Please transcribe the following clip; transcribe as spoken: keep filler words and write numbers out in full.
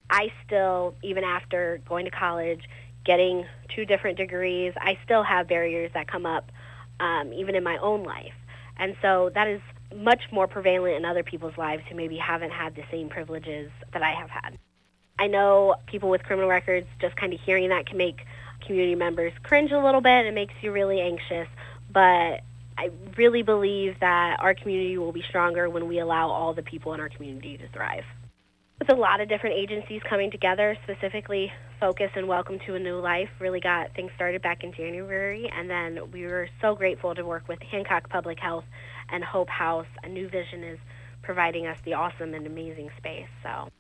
I still, even after going to college, getting two different degrees, I still have barriers that come up, um, even in my own life. And so that is much more prevalent in other people's lives who maybe haven't had the same privileges that I have had. I know people with criminal records, just kind of hearing that can make community members cringe a little bit. It makes you really anxious, but I really believe that our community will be stronger when we allow all the people in our community to thrive. With a lot of different agencies coming together, specifically Focus and Welcome to a New Life really got things started back in January, and then we were so grateful to work with Hancock Public Health and Hope House. A New Vision is providing us the awesome and amazing space. So